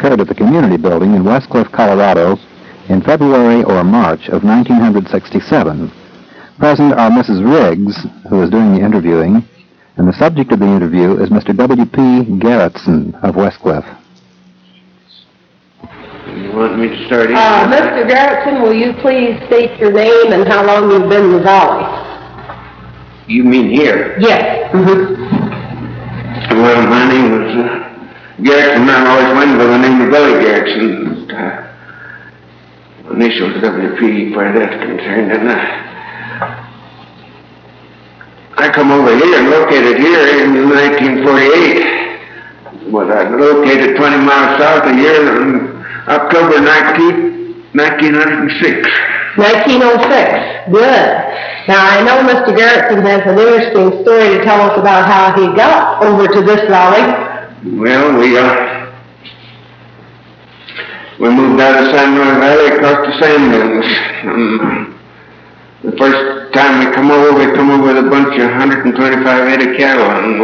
occurred at the community building in Westcliff, Colorado in February or March of 1967. Present are Mrs. Riggs, who is doing the interviewing, and the subject of the interview is Mr. W.P. Garretson of Westcliff. You want me to start in? Mr. Garretson, will you please state your name and how long you've been in the valley? You mean here? Yes. Well, my name was Garretson. I always went by the name of Billy Garretson. Initials WP, where that's concerned. And I come over here and located here in 1948. Well, I located 20 miles south of here on October 1906. 1906. Good. Now, I know Mr. Garretson has an interesting story to tell us about how he got over to this valley. Well, we moved out of San Luis Valley across the sand dunes. The first time we come over with a bunch of 125 head of cattle, and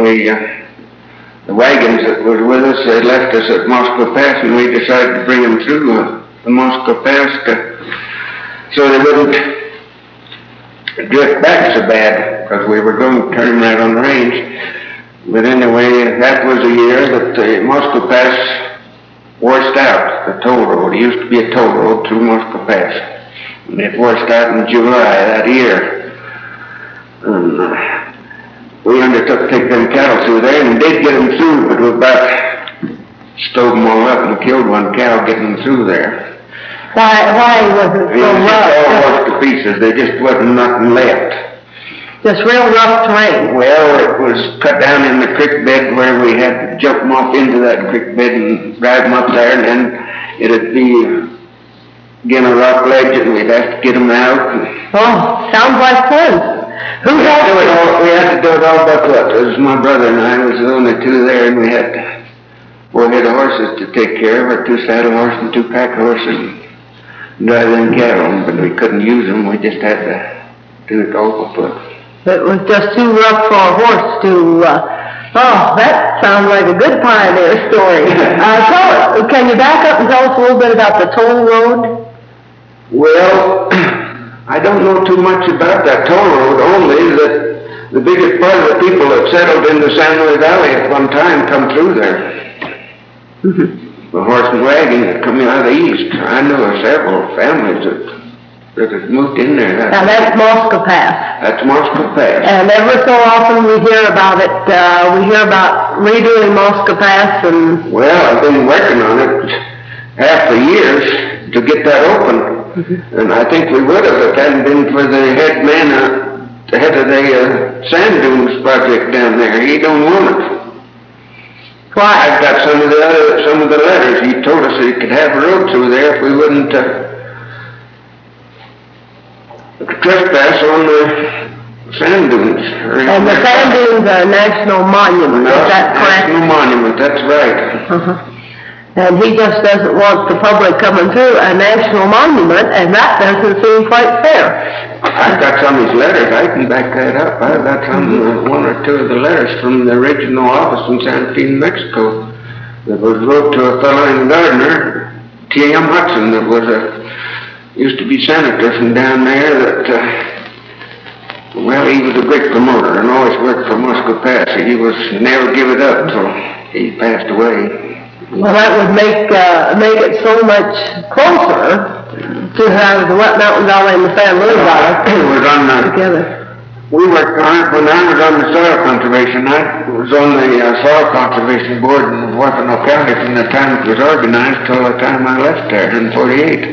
the wagons that was with us, they left us at Moscow Pass, and we decided to bring them through the Moscow Pass so they wouldn't drift back so bad, because we were going to turn right on the range. But anyway, that was the year that the Moscow Pass washed out, the toll road. It used to be a toll road through Moscow Pass. And it washed out in July that year. And we undertook to take them cattle through there, and did get them through, but we about stove them all up and killed one cow getting them through there. Why was it so rough? It all washed to pieces. There just wasn't nothing left. Just real rough terrain. Well, it was cut down in the creek bed where we had to jump them off into that creek bed and drive them up there, and then it'd be again a rock ledge, and we'd have to get them out. Oh, sounds like fun. We had to do it all buckle up. It was my brother and I was the only two there, and we had 4 head of horses to take care of, or 2 saddle horses and 2 pack horses, and drive them cattle, but we couldn't use them. We just had to do it all for foot. It was just too rough for a horse to, that sounds like a good pioneer story. Can you back up and tell us a little bit about the toll road? Well, I don't know too much about that toll road, only that the biggest part of the people that settled in the San Luis Valley at one time come through there. Mm-hmm. The horse and wagon that come out of the east. I know of several families that had moved in there. Now that's Moscow Pass. That's Moscow Pass. And ever so often we hear about it, we hear about redoing Moscow Pass and... Well, I've been working on it half the years to get that open. Mm-hmm. And I think we would have if it hadn't been for the head man, the head of the sand dunes project down there. He don't want it. Why? I've got some of the letters. He told us that he could have a road through there if we wouldn't trespass on the sand dunes. And the sand dunes are a national monument, is that correct? National monument, that's right. Uh-huh. And he just doesn't want the public coming through a national monument, and that doesn't seem quite fair. I've got some of his letters. I can back that up. I've got some, 1 or 2 of the letters from the original office in Santa Fe, Mexico, that was wrote to a fellow in Gardner, T.M. Hudson, that was used to be senator from down there. That he was a great promoter and always worked for Moscow Pass. He was never give it up until he passed away. Well, that would make it so much closer to have the Wet Mountain Valley and the San Luis Valley together. We worked on it when I was on the soil conservation. I was on the soil conservation board in Wampanoag County from the time it was organized till the time I left there in 48.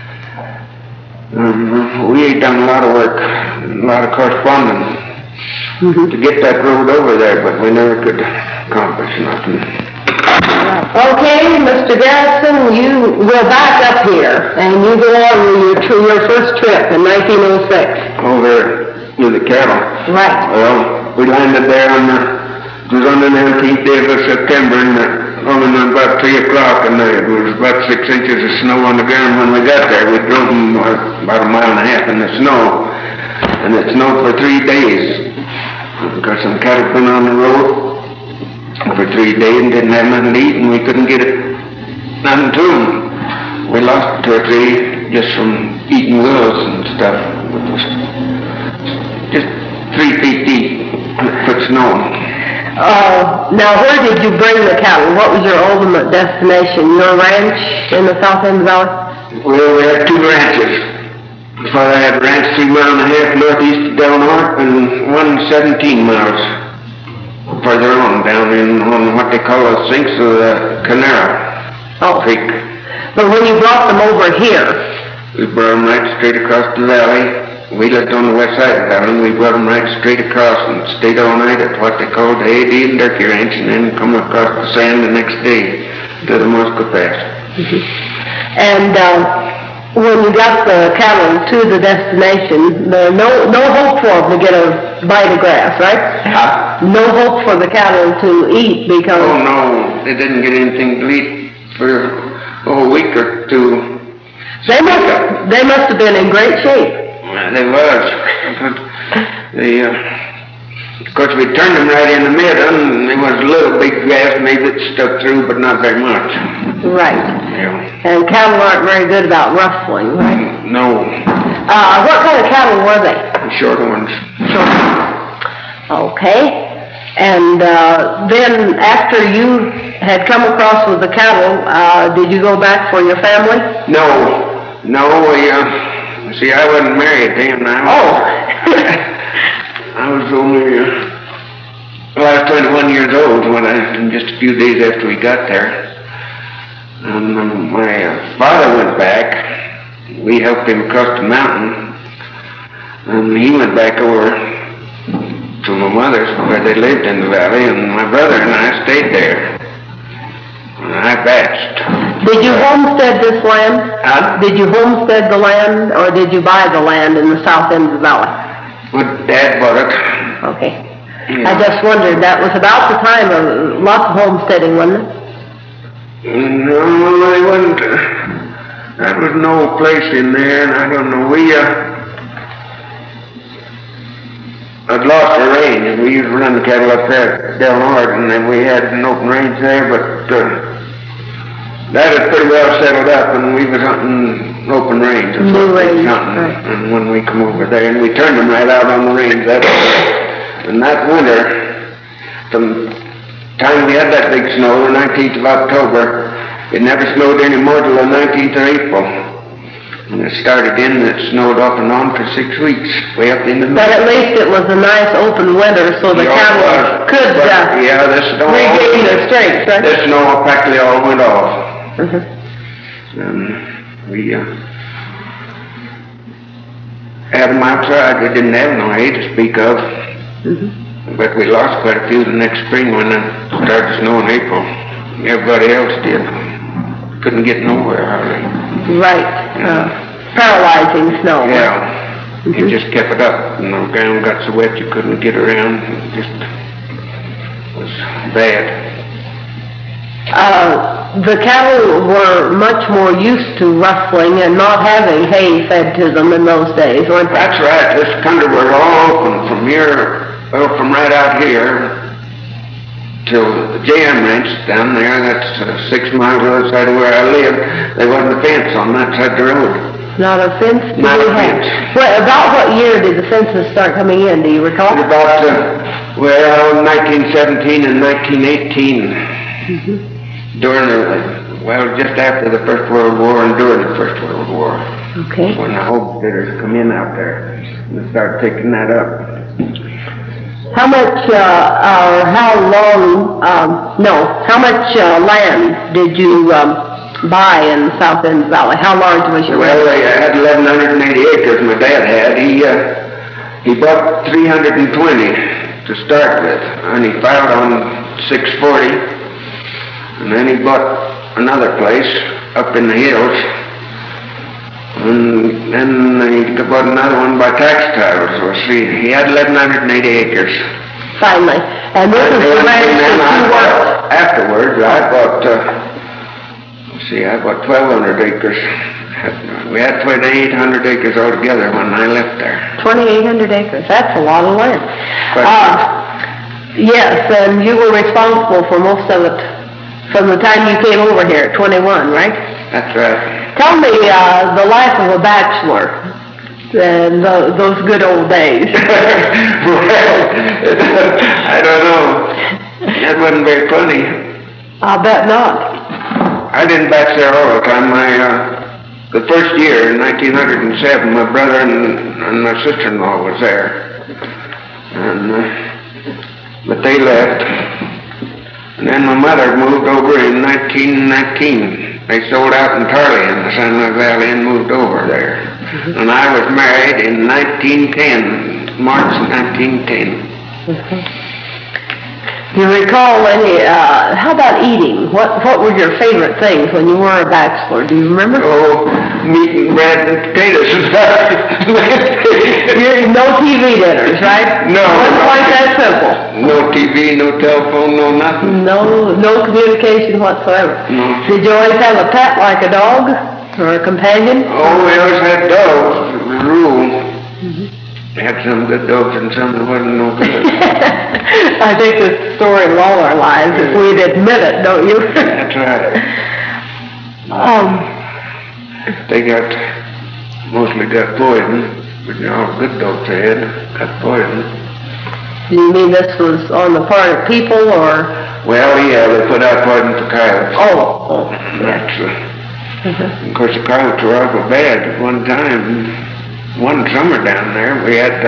We done a lot of work, a lot of correspondence to get that road over there, but we never could accomplish nothing. Okay, Mr. Garretson, you will back up here, and you go on with your first trip in 1906. Over with the cattle. Right. Well, we landed there it was on the 19th day of September, and only about 3 o'clock, and there was about 6 inches of snow on the ground when we got there. We drove them about 1.5 miles in the snow, and it snowed for 3 days. Because some cattle been on the road for 3 days and didn't have nothing to eat, and we couldn't get it None to 'em. We lost 2 or 3 just from eating willows and stuff. It was just 3 feet deep. It put snow. Now where did you bring the cattle? What was your ultimate destination? Your ranch in the South End Valley? Well, we had 2 ranches. My father had a ranch 3 miles and a half northeast of Delmar and one 17 miles further on down in on what they call the sinks of the Canara Creek. But when you brought them over here, We brought them right straight across the valley. We lived on the west side of the valley, and we brought them right straight across and stayed all night at what they called the A.D. and Turkey Ranch, and then come across the sand the next day to the Moscow Pass. and when you got the cattle to the destination, there no hope for them to get a bite of grass, right? No hope for the cattle to eat because... Oh, no, they didn't get anything to eat for a week or 2. They must have been in great shape. They was. Of course, we turned them right in the middle, and there was a little big grass maybe that stuck through, but not very much. Right. Yeah. And cattle aren't very good about rustling, right? No. What kind of cattle were they? Short ones. Okay. And then after you had come across with the cattle, did you go back for your family? No, see, I wasn't married then. I was only, I was 21 years old just a few days after we got there. And my father went back. We helped him across the mountain. And he went back over to my mother's where they lived in the valley, and my brother and I stayed there. And I batched. Did you homestead this land? Did you homestead the land, or did you buy the land in the south end of the valley? My dad bought it. Okay. Yeah. I just wondered, that was about the time of lots of homesteading, wasn't it? No, it wasn't. There was no place in there, and I don't know. I'd lost the range, and we used to run the cattle up there at Del Norte, and then we had an open range there, but that had pretty well settled up, and we was hunting open range. New range, right. And when we come over there, and we turned them right out on the range that winter. And that winter, from the time we had that big snow, the 19th of October, it never snowed anymore till the 19th of April. And it started it snowed off and on for 6 weeks, way up in the middle. But at least it was a nice open winter, so the cattle could regain their strength, right? This snow practically all went off. And we had them outside. We didn't have no hay to speak of. But we lost quite a few the next spring when it started snowing in April. Everybody else did. Couldn't get nowhere hardly. Right. Paralyzing snow. Yeah. You just kept it up, and the ground got so wet you couldn't get around. It just was bad. The cattle were much more used to rustling and not having hay fed to them in those days, weren't they? That's right. This country was all open from here, from right out here till the JM Ranch down there. That's 6 miles other side of where I lived. There wasn't a fence on that side of the road. Not a fence? Not a fence. Well, about what year did the fences start coming in? Do you recall? About, 1917 and 1918. Just after the First World War and during the First World War. Okay. When the homesteaders come in out there and start picking that up. How much, how much land did you buy in the South End Valley? How large was your Well, I had 1,180 acres my dad had. He bought 320 to start with, and he filed on 640, and then he bought another place up in the hills, and then he bought another one by tax title. So he had 1,180 acres. Finally. And this is the ranch that you worked? Afterwards, I bought 1,200 acres. We had 2,800 acres altogether when I left there. 2,800 acres. That's a lot of land. Yes, and you were responsible for most of it from the time you came over here at 21, right? That's right. Tell me the life of a bachelor and those good old days. Well, I don't know. That wasn't very funny. I'll bet not. I didn't batch there all the time. The first year, in 1907, my brother and my sister-in-law was there. But they left. And then my mother moved over in 1919. They sold out entirely in the San Luis Valley and moved over there. And I was married in 1910, March 1910. Do you recall any, how about eating? What were your favorite things when you were a bachelor? Do you remember? Oh, meat and bread and potatoes and stuff. No TV dinners, right? No. It wasn't quite that simple. No TV, no telephone, no nothing. No communication whatsoever. No. Did you always have a pet like a dog or a companion? Oh, we always had dogs. It was a rule. We had some good dogs and some that wasn't no good. I think it's the story of all our lives, if we'd admit it, don't you? That's right. They mostly got poison, but all good dogs they had got poison. Do you mean this was on the part of people, or? Well, yeah, they put out poison for coyotes. Oh. That's, of course, the coyotes were awful bad at one time. One summer down there, we had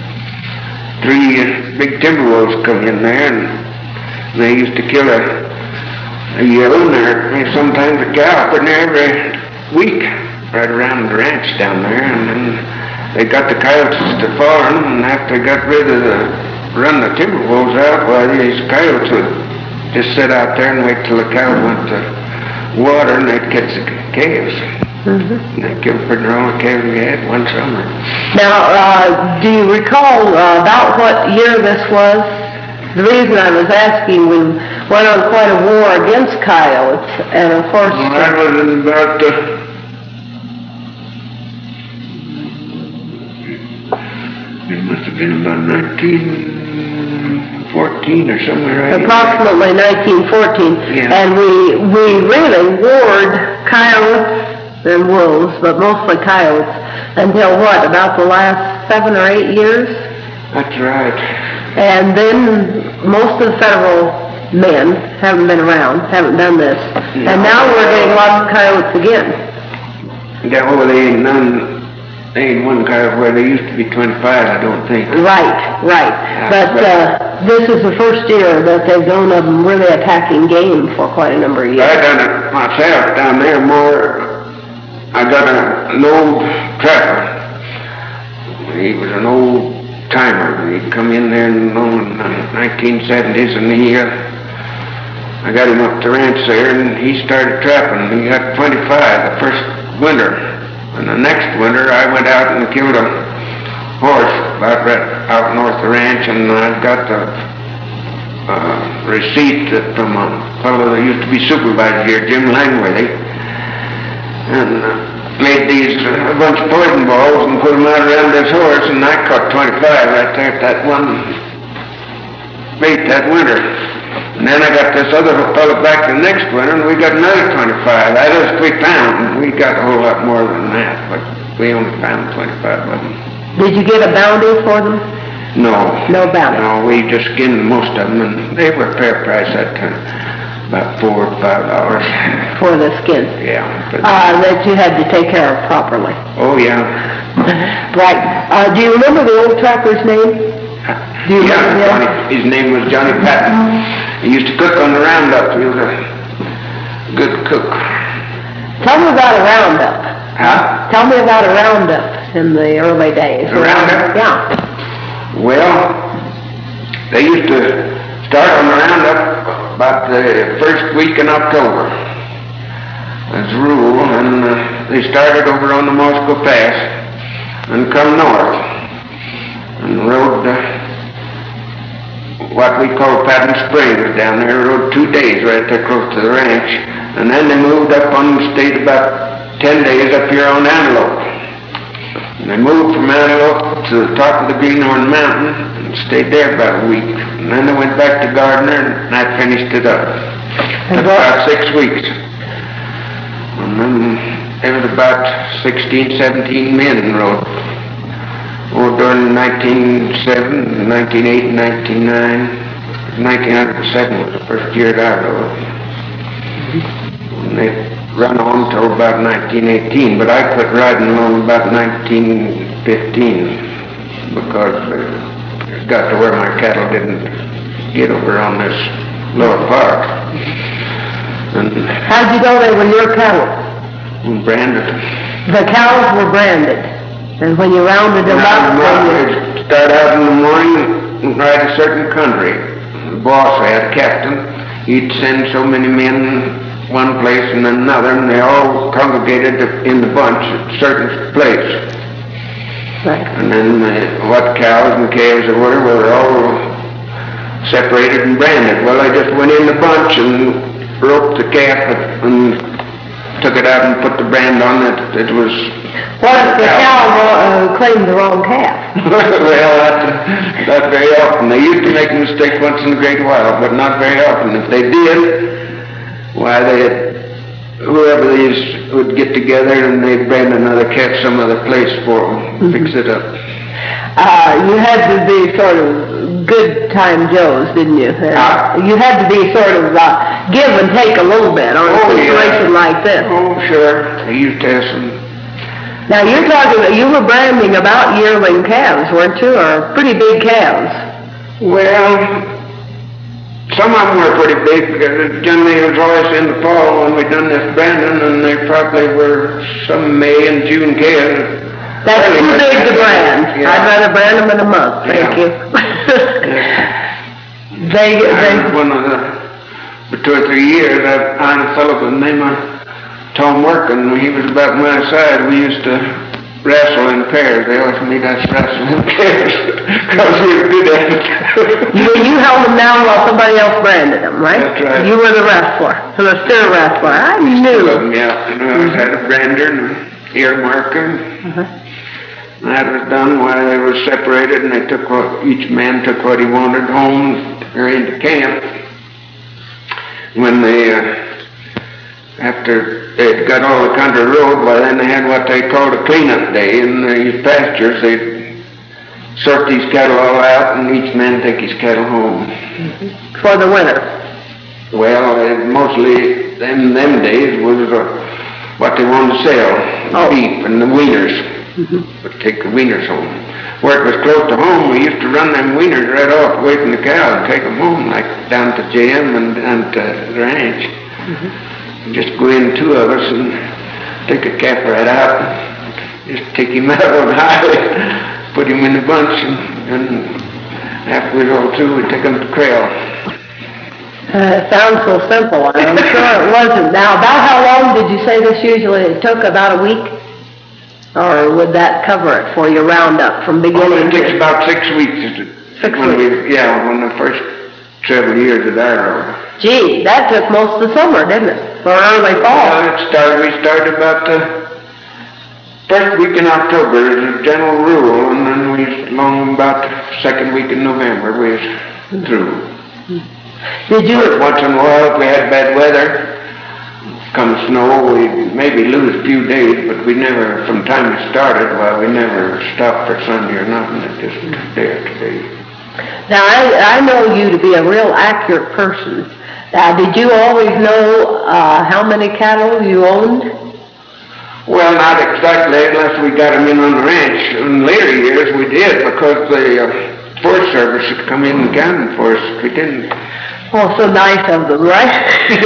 3 big timber wolves come in there, and they used to kill a yearling or sometimes a cow in there every week, right around the ranch down there. And then they got the coyotes to farm, and after they got rid of run the timber wolves out, well, these coyotes would just sit out there and wait till the cows went to water, and they'd catch the calves. And they killed pretty near all the calves we had one summer. Now, do you recall about what year this was? The reason I was asking, we went on quite a war against coyotes, and of course... Well, that was in about... it must have been about 1914 or somewhere, right? Approximately 1914. Yeah. And we really warred coyotes and wolves, but mostly coyotes, until what, about the last 7 or 8 years? That's right. And then most of the federal men haven't been around, haven't done this. No. And now we're getting lots of coyotes again. Yeah, well, they ain't one coyote where they used to be 25, I don't think. Right. But this is the first year that they've known of them really attacking game for quite a number of years. I done it myself down there more. I got an old trapper. He was an old timer. He'd come in there in the 1970s, and I got him up the ranch there, and he started trapping. He got 25 the first winter. And the next winter, I went out and killed a horse about right out north of the ranch, and I got the receipt from a fellow that used to be supervisor here, Jim Langworthy. And made a bunch of poison balls and put them out around this horse, and I caught 25 right there at that one bait that winter. And then I got this other fellow back the next winter, and we got another 25. That is, we found. We got a whole lot more than that, but we only found 25 of them. Did you get a bounty for them? No. No bounty? No, we just skinned most of them, and they were fair price that time. About $4 or $5. For the skin? Yeah. That you had to take care of properly. Oh, yeah. Right. Do you remember the old trapper's name? Do you remember him? Johnny, his name was Johnny Patton. He used to cook on the roundup. He was a good cook. Tell me about a roundup. Huh? Tell me about a roundup in the early days. A roundup? Yeah. Well, they used to start on the roundup about the first week in October, as a rule, and they started over on the Moscow Pass and come north and rode what we call Patton Springs down there. Rode 2 days right there close to the ranch, and then they moved up on the state about 10 days up here on Antelope. And they moved from Antelope to the top of the Greenhorn Mountain and stayed there about a week. And then they went back to Gardner, and I finished it up. That's about 6 weeks. And then there was about 16, 17 men rode. Oh, during 1907, 1908, 1909, 1907 was the first year that I rode. And they run on till about 1918, but I quit riding along about 1915 because it got to where my cattle didn't get over on this lower part. And how'd you know they were your cattle? branded. The cows were branded, and when you rounded them up, We'd start out in the morning and ride a certain country. The boss had captain. He'd send so many men one place and another, and they all congregated in the bunch at a certain place. right. And then what cows and calves there were all separated and branded. Well, they just went in the bunch and roped the calf and took it out and put the brand on it. It was... What if the cow claimed the wrong calf? Well, not very often. They used to make a mistake once in a great while, but not very often. If they did, why, whoever these would get together and they'd brand another calf some other place for them, fix it up. You had to be sort of good time Joes, didn't you? You had to be sort of give and take a little bit on a situation like this. Oh, sure. They used to have some... Now you're talking, you were branding about yearling calves, weren't you, or pretty big calves? Well, some of them were pretty big because generally it was always in the fall when we done this branding, and they probably were some May and June calves. That's too big to brand. Yeah. I'd rather brand them in a month, thank you. They one of for 2 or 3 years, Arnold Sullivan, named Tom Workin, when he was about my side, we used to wrestle in pairs. They always made us wrestle in pairs because we were good at it. you held them down while somebody else branded them, right? That's right. You were the wrestler, the steer wrestler. I knew. Yeah, and I always had a brander and an ear marker. That was done while they were separated, and they took each man took what he wanted home or into camp. When they, after they'd got all the country road, well, then they had what they called a cleanup day in these pastures. They'd sort these cattle all out, and each man take his cattle home. For the winter. Well, mostly them days was what they wanted to sell, beef and the wieners. But take the wieners home. Where it was close to home, we used to run them wieners right off away from the cow and take them home, like down to JM and to the ranch. Just go in, 2 of us, and take a calf right out, just take him out on the highway, put him in the bunch, and after we were all through, we'd take him to trail. It sounds so simple, and I'm sure it wasn't. Now, about how long did you say this usually took? About a week? Or would that cover it for your roundup from beginning It takes about 6 weeks. 6 weeks? When the first several years that I rode. Gee, that took most of the summer, didn't it? For early fall. Well, we started about the first week in October as a general rule, and then we along about the second week in November we was through. Did you? But once in a while, if we had bad weather, come snow, we'd maybe lose a few days, but we never, from the time it started, we never stopped for Sunday or nothing. It just day after day. Now, I know you to be a real accurate person. Now, did you always know how many cattle you owned? Well, not exactly, unless we got them in on the ranch. In later years, we did, because the Forest Service had come in and counted for us. We didn't. Oh, so nice of them, right?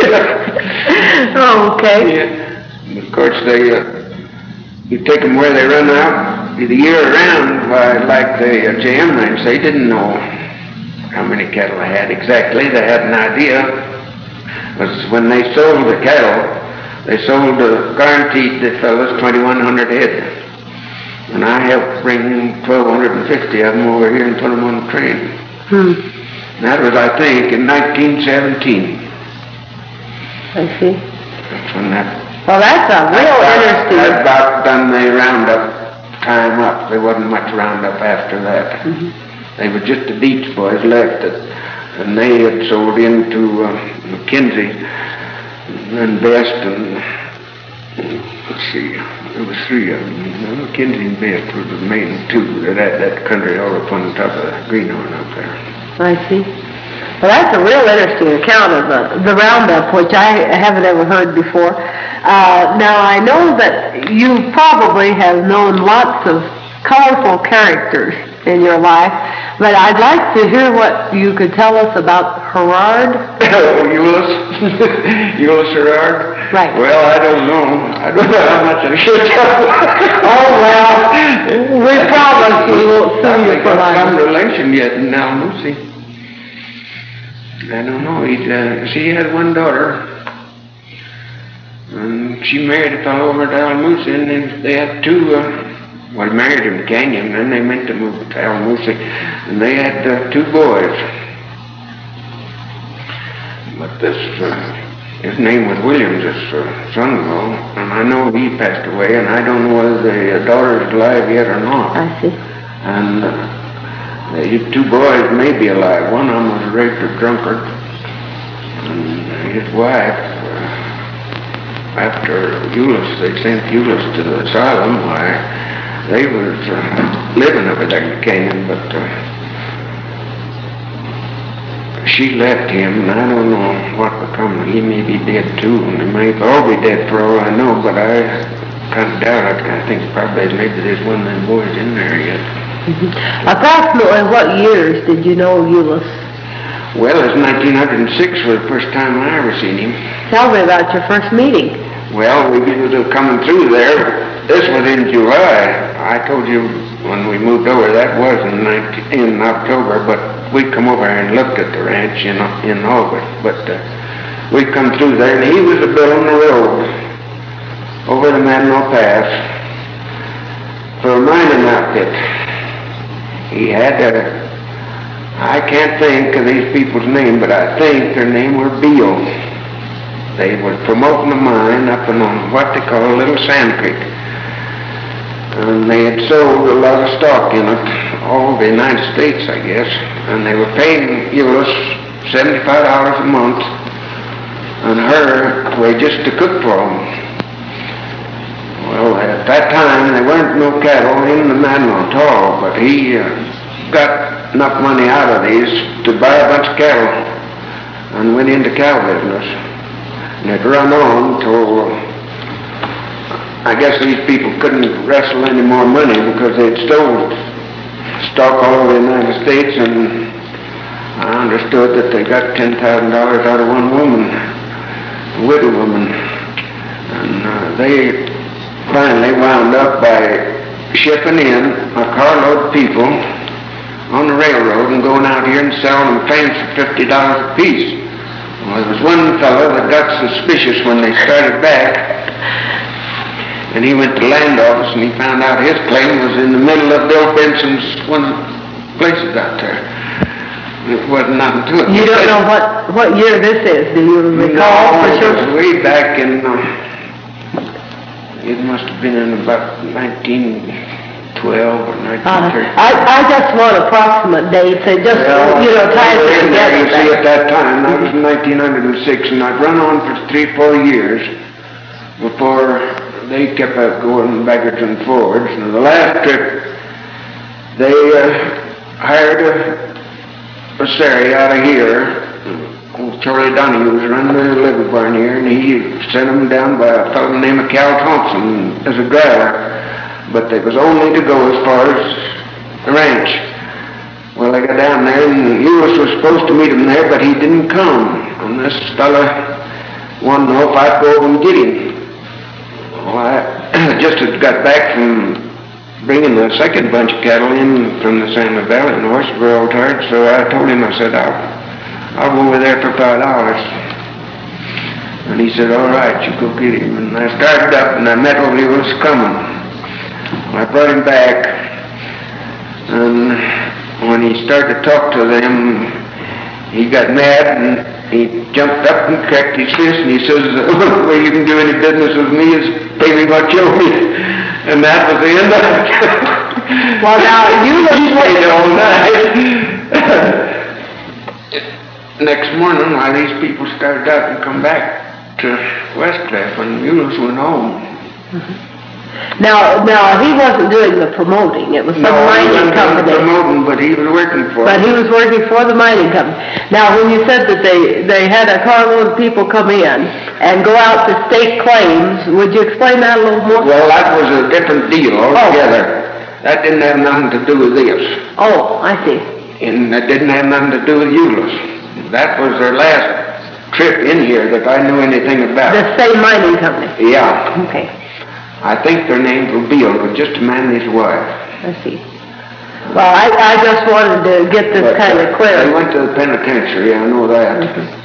Oh, okay. Yeah. Of course, you take them where they run out the year around, like the JM ranch. They didn't know how many cattle they had exactly. They had an idea. Was when they sold the cattle, they sold guaranteed the fellas 2,100 head. And I helped bring 1,250 of them over here and put them on the train. That was, I think, in 1917. I see. That's when that... Well, that's a real interesting... That about done the roundup time up. There wasn't much roundup after that. They were just the Deets boys left that and they had sold into McKenzie and Best, and let's see, there was three of them. McKenzie and Best were the main two that had that country all up on the top of the Greenhorn up there. I see. Well, that's a real interesting account of the roundup, which I haven't ever heard before. Now, I know that you probably have known lots of colorful characters in your life, but I'd like to hear what you could tell us about Herard. Oh, Euless Herard? Right. Well, I don't know. I don't know how much I should tell. Oh, well, we promise we won't sue you for got some libel. relation yet in Almussy. I don't know. She had one daughter, and she married a fellow over at Almussy, and then they had two, well, married in Canyon, and then they meant to move to Almussy, and they had two boys. But his name was Williams, his son-in-law, and I know he passed away, and I don't know whether the daughter is alive yet or not. I see. And the two boys may be alive. One of them was a regular drunkard, and his wife, after Euless, they sent Euless to the asylum. Why, they was living over there in Canyon, but she left him, and I don't know what become of him. He may be dead too, and they may all be dead for all I know, but I kind of doubt it. I think probably maybe there's one of them boys in there yet. Approximately what years did you know Euless? Well, it's 1906 was the first time I ever seen him. Tell me about your first meeting. Well, we was coming through there. This was in July. I told you when we moved over, that was in October, but we come over and looked at the ranch in August. But we come through there, and he was building the road over the Manno Pass for a mining outfit. He had I can't think of these people's name, but I think their name was Beale. They were promoting a mine up on what they call Little Sand Creek. And they had sold a lot of stock in it, all over the United States, I guess. And they were paying Euless $75 a month and her just to cook for them. Well, at that time, there weren't no cattle in the Manno at all, but he got enough money out of these to buy a bunch of cattle and went into cow business. And it run on till, I guess these people couldn't wrestle any more money because they'd stole stock all over the United States, and I understood that they got $10,000 out of one woman, a widow woman. And they finally wound up by shipping in a carload of people on the railroad and going out here and selling them fans for $50 a piece. Well, there was one fellow that got suspicious when they started back, and he went to the land office and he found out his claim was in the middle of Bill Benson's one of the places out there. It wasn't nothing to it. You don't know what year this is, do you recall for sure? It was way back in, it must have been in about 1912 or 1913. I just want approximate dates, and just, tie it together. You see, at that time, that was in 1906, and I'd run on for 3-4 years before they kept up going backwards and forwards. And the last trip, they hired a Sari out of here. Old Charlie Donahue was running the liver barn here, and he sent them down by a fellow named Cal Thompson as a driver. But they was only to go as far as the ranch. Well, they got down there, and Euless was supposed to meet him there, but he didn't come. And this fella wanted to know if I'd go over and get him. Well, I just had got back from bringing the second bunch of cattle in from the San Luis Valley, and the horses were all tired, so I told him, I said, I'll go over there for $5. And he said, all right, you go get him. And I started up, and I met old Euless coming. I brought him back, and when he started to talk to them, he got mad, and he jumped up and cracked his fist, and he says, the only way you can do any business with me is pay me what you owe me. And that was the end of it. Well, now, you stayed all night. next morning, why these people started out and come back to Westcliff, and Euless went home. Now, he wasn't doing the promoting, it was some mining company. No, he wasn't promoting, but he was working for But it. he was working for the mining company. Now, when you said that they had a carload of people come in and go out to stake claims, would you explain that a little more? Well, that was a different deal altogether. That didn't have nothing to do with this. Oh, I see. And that didn't have nothing to do with Euless. That was their last trip in here that I knew anything about. The same mining company? Yeah. Okay, I think their names were Beale, but just a man and his wife. I see. Well, I just wanted to get this kind of They clear. went to the penitentiary, I know that.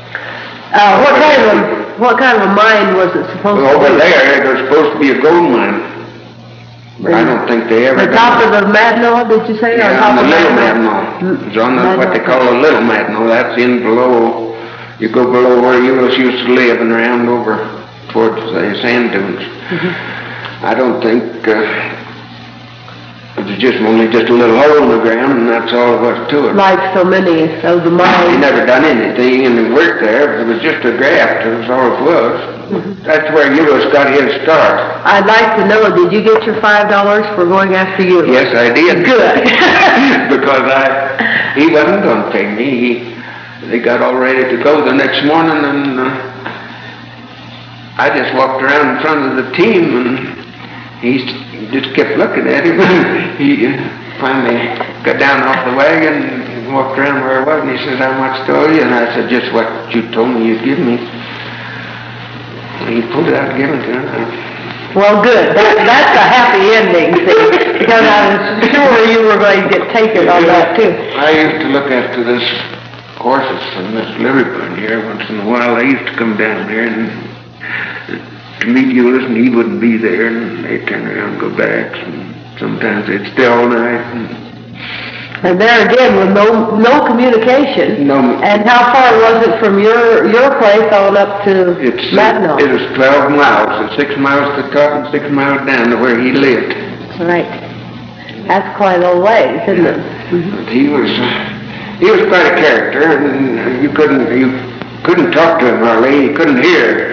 What kind of a mine was it supposed to be? Over there was supposed to be a gold mine. But I don't think they ever The top of the Madno, did you say? Yeah, top on the of Little Madno? Madno. It's on the, what they call the Little Madno. That's in below, you go below where Euless used to live and around over towards the sand dunes. I don't think, it was just only just a little hole in the ground, and that's all there was to it. Like so many of the He mines. never done anything and he worked there. It was just a graft, that's all it was. That's where Euless got his start. I'd like to know, did you get your $5 for going after you? Yes, I did. Good. Because he wasn't going to pay me. They got all ready to go the next morning, and I just walked around in front of the team, and he just kept looking at him. He finally got down off the wagon and walked around where I was, and he says, "How much do you?" And I said, "Just what you told me you'd give me." And he pulled it out and gave it to him. Well, good. That's a happy ending, see, because I was sure you were going to get taken on that too. I used to look after this horses from this livery barn here once in a while. They used to come down here and to meet Euless, and he wouldn't be there, and they'd turn around and go back. And sometimes they'd stay all night. And there again, with no communication. No. And how far was it from your place on up to Madno? It was 12 miles. It's 6 miles to the top and 6 miles down to where he lived. Right. That's quite a ways, isn't it? But he was quite a character, and you couldn't talk to him hardly. You couldn't hear.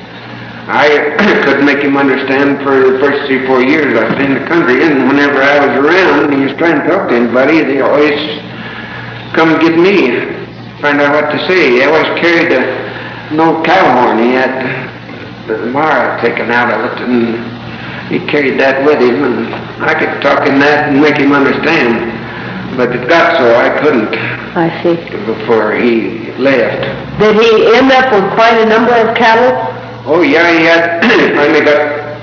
I couldn't make him understand for the first 3 or 4 years I was in the country, and whenever I was around and he was trying to talk to anybody, they always come get me, find out what to say. He always carried an old cow horn. He had the Mara taken out of it, and he carried that with him, and I could talk in that and make him understand. But it got so I couldn't I see. before he left. Did he end up with quite a number of cattle? Oh yeah, he had finally got,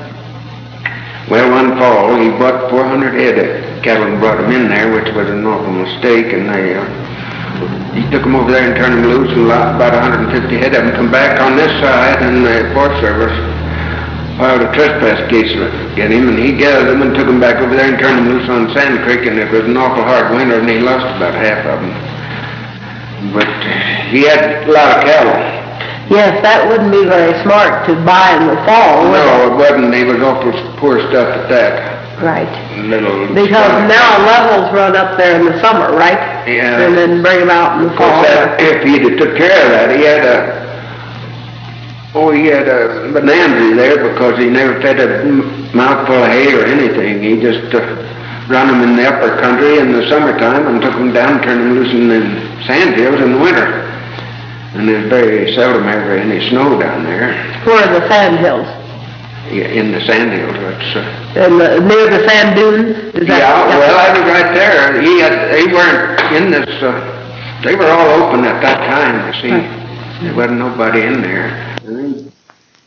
well, one fall he bought 400 head of cattle and brought them in there, which was an awful mistake, and he took them over there and turned them loose, and about 150 head of them come back on this side, and the Forest Service filed a trespass case against him, and he gathered them and took them back over there and turned them loose on Sand Creek, and it was an awful hard winter, and he lost about half of them. But he had a lot of cattle. Yes, that wouldn't be very smart to buy in the fall, would it? No, it wasn't. He was awful poor stuff at that. Right. Little. Because now levels run up there in the summer, right? Yeah. And then bring them out in the Of course, fall. if he'd have took care of that, he had a bonanza there because he never fed a mouthful of hay or anything. He just run them in the upper country in the summertime and took them down and turned them loose in the sand hills in the winter. And there's very seldom ever any snow down there. Where are the sand hills? Yeah, in the sand hills. Near the sand dunes? Is that? Yeah, well, I was right there. They weren't in this, they were all open at that time, you see. There wasn't nobody in there.